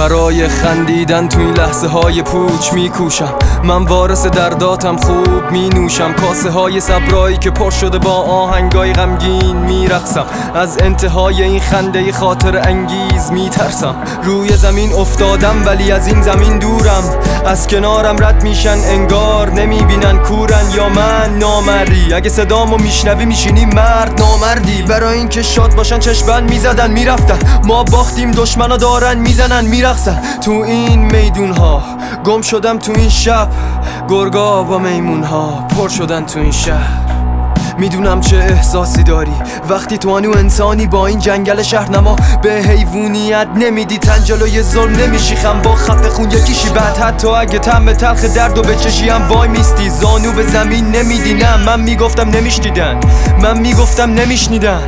برای خندیدن تو این لحظه های پوچ میکوشم. من وارث درداتم خوب می نوشم. کاسه های صبرایی که پر شده با آهنگای غمگین میرقصم. از انتهای این خنده خاطر انگیز میترسم. روی زمین افتادم ولی از این زمین دورم. از کنارم رد میشن انگار نمیبینن کورن یا من نامری. اگه صدامو میشنوی میشینی مرد نامردی. برای این که شاد باشن چشمن میزدن میرفتن. ما باختیم دشمنا دارن میزنن میرقصن. تو این میدون ها گم شدم تو این شب. گرگا با میمون ها پر شدن تو این شهر. میدونم چه احساسی داری وقتی تو هنو انسانی با این جنگل شهرنما به حیوانیت نمیدی تن جلوی ظلم نمیشی خم با خفه خون یکیشی بعد حتی اگه طعم تلخ درد و بچشی هم وای میستی زانو به زمین نمیدی. نه من میگفتم نمیشنیدن من میگفتم نمیشنیدن.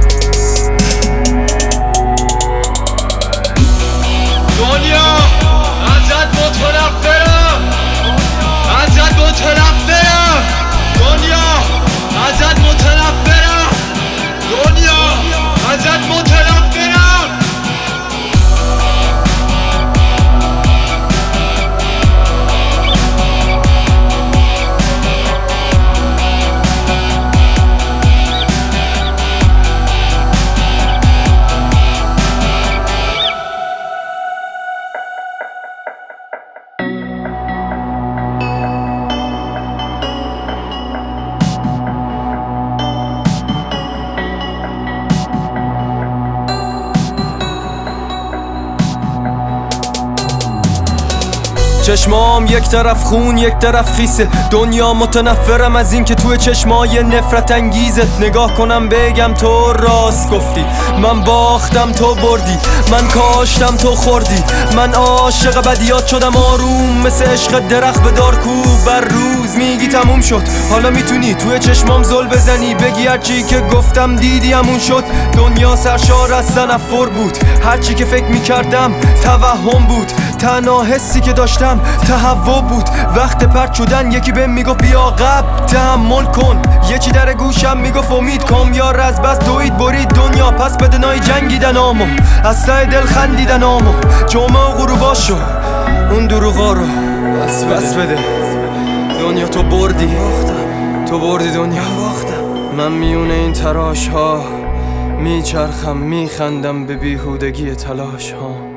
دنیا ازت متنفرم ازت متنفرم دنیا ازت متنفرم دنیا ازت متنفرم. چشمام یک طرف خون یک طرف خیسه. دنیا متنفرم از این که توی چشمای نفرت انگیزت نگاه کنم بگم تو راست گفتی. من باختم تو بردی من کاشتم تو خوردی. من عاشق بدیات شدم آروم مثل عشق درخت به دارکو بر روز میگی تموم شد. حالا میتونی توی چشمام زل بزنی بگی هرچی که گفتم دیدی همون شد. دنیا سرشار از تنفر بود. هرچی که فکر میکردم توهم بود. تنها حسی که داشتم تهوع بود. وقت پرت شدن یکی بهم میگفت بیا قبل تحمل کن. یکی در گوشم میگفت امید کام یار از بس دوید برید دنیا پس بده نای جنگیدن آمو از ته دل خندیدن آمو جمعه و غروباشو اون دروغا رو بس بده. دنیا تو بردی تو بردی دنیا. من میونه این تراش ها میچرخم میخندم به بیهودگی تلاش ها.